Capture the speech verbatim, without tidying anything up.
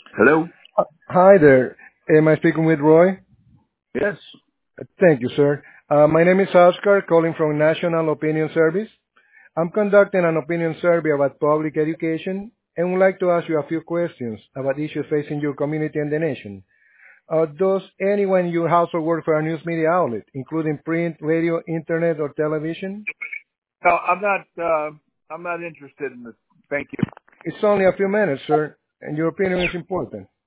Hello? Uh, Hi there. Am I speaking with Roy? Yes. Uh, Thank you, sir. Uh, my name is Oscar, calling from National Opinion Service. I'm conducting an opinion survey about public education and would like to ask you a few questions about issues facing your community and the nation. Uh, does anyone in your household work for a news media outlet, including print, radio, internet, or television? No, I'm not. Uh, I'm not interested in this. Thank you. It's only a few minutes, sir, and your opinion is important.